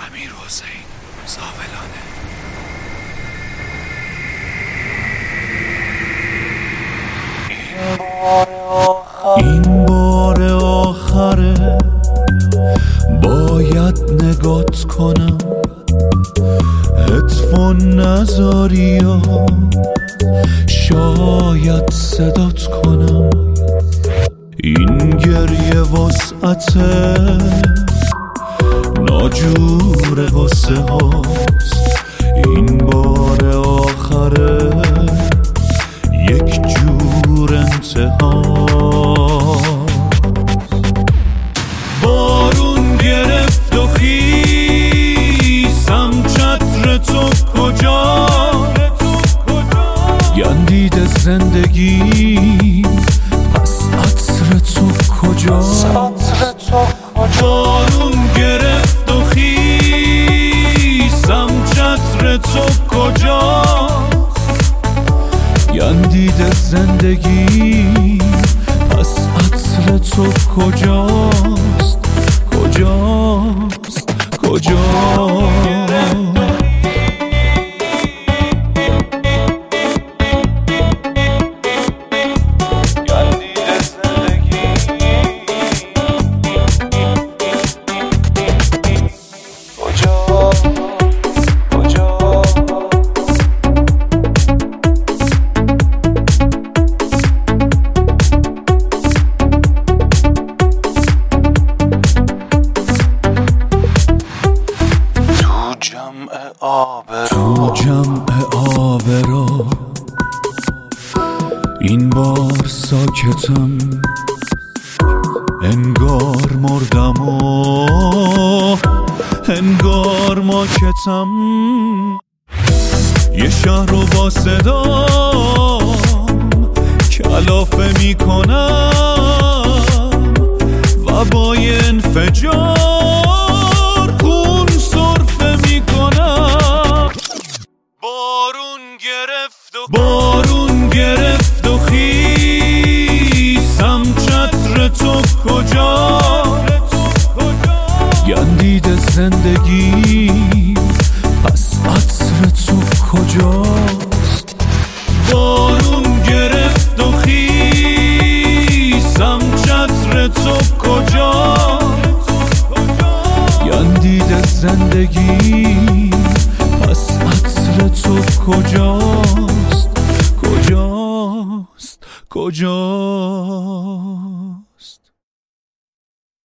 امیرحسین زاولانه. این بار آخره، باید نگات کنم، هدفون نذاری یا شاید صدات کنم. این گریه وسعته ناجور غصه هاست، این بار آخره یک جور انتهاست. بارون گرفت و خیسم، چتر تو کجا؟ گندید زندگی، پس عطر تو کجا؟ بارون گرفت و خیسم، چتر تو کجا؟ گندید زندگی، پس عطر تو کجاست؟ کجاست؟ کجاست؟ تو جمع آبرو این بار ساکتم، انگار مردم و انگار ماکتم. یه شهر رو با صدام کلافه میکنم و با انفجار